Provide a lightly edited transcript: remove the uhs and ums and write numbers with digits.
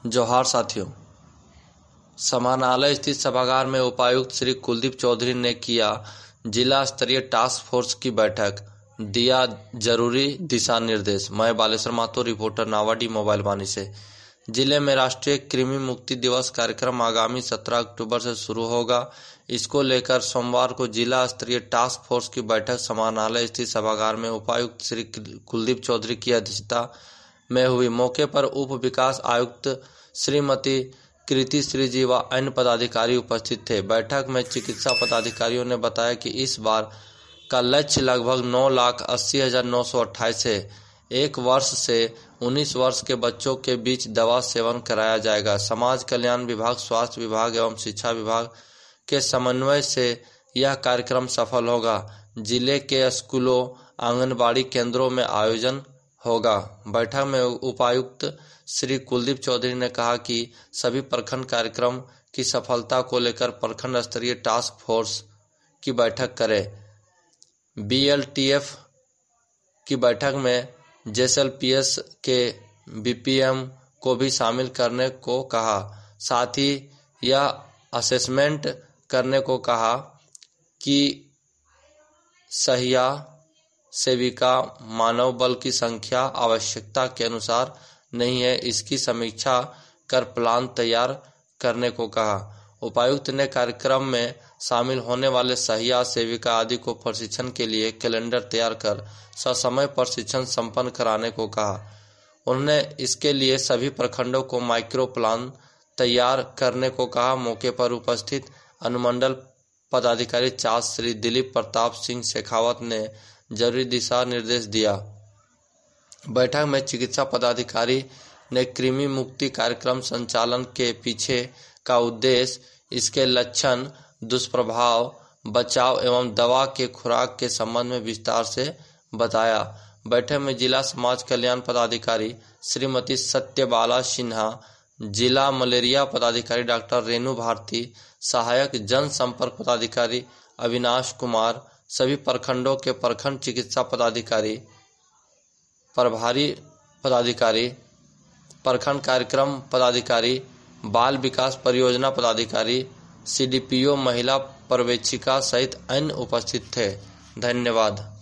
जोहार साथियों। समाहरणालय स्थित सभागार में उपायुक्त श्री कुलदीप चौधरी ने किया जिला स्तरीय टास्क फोर्स की बैठक, दिया जरूरी दिशा निर्देश। मैं बालेश्वर माथुर, रिपोर्टर नावाडी मोबाइल वाणी से। जिले में राष्ट्रीय कृमि मुक्ति दिवस कार्यक्रम आगामी 17 अक्टूबर से शुरू होगा। इसको लेकर सोमवार को जिला स्तरीय टास्क फोर्स की बैठक समाहरणालय स्थित सभागार में उपायुक्त श्री कुलदीप चौधरी की अध्यक्षता में हुई। मौके पर उप विकास आयुक्त श्रीमती कृति श्रीजी व अन्य पदाधिकारी उपस्थित थे। बैठक में चिकित्सा पदाधिकारियों ने बताया कि इस बार का लक्ष्य लगभग 9,80,928 है। 1 वर्ष से 19 वर्ष के बच्चों के बीच दवा सेवन कराया जाएगा। समाज कल्याण विभाग, स्वास्थ्य विभाग एवं शिक्षा विभाग के समन्वय से यह कार्यक्रम सफल होगा। जिले के स्कूलों, आंगनबाड़ी केंद्रों में आयोजन होगा। बैठक में उपायुक्त श्री कुलदीप चौधरी ने कहा कि सभी प्रखंड कार्यक्रम की सफलता को लेकर प्रखंड स्तरीय टास्क फोर्स की बैठक करें। BLTF की बैठक में JSLPS के BPM को भी शामिल करने को कहा। साथ ही यह असेसमेंट करने को कहा कि सहिया सेविका मानव बल की संख्या आवश्यकता के अनुसार नहीं है, इसकी समीक्षा कर प्लान तैयार करने को कहा। उपायुक्त ने कार्यक्रम में शामिल होने वाले सहिया सेविका आदि को प्रशिक्षण के लिए कैलेंडर तैयार कर ससमय प्रशिक्षण संपन्न कराने को कहा। उन्होंने इसके लिए सभी प्रखंडों को माइक्रो प्लान तैयार करने को कहा। मौके पर उपस्थित अनुमंडल पदाधिकारी चार्ज श्री दिलीप प्रताप सिंह शेखावत ने जरूरी दिशा निर्देश दिया। बैठक में चिकित्सा पदाधिकारी ने कृमि मुक्ति कार्यक्रम संचालन के पीछे का उद्देश्य, इसके लक्षण, दुष्प्रभाव, बचाव एवं दवा के खुराक के संबंध में विस्तार से बताया। बैठक में जिला समाज कल्याण पदाधिकारी श्रीमती सत्यबाला सिन्हा, जिला मलेरिया पदाधिकारी डॉक्टर रेणु भारती, सहायक जनसंपर्क पदाधिकारी अविनाश कुमार, सभी प्रखंडों के प्रखंड चिकित्सा पदाधिकारी, प्रभारी पदाधिकारी, प्रखंड कार्यक्रम पदाधिकारी, बाल विकास परियोजना पदाधिकारी, CDPO, महिला पर्यवेक्षिका सहित अन्य उपस्थित थे। धन्यवाद।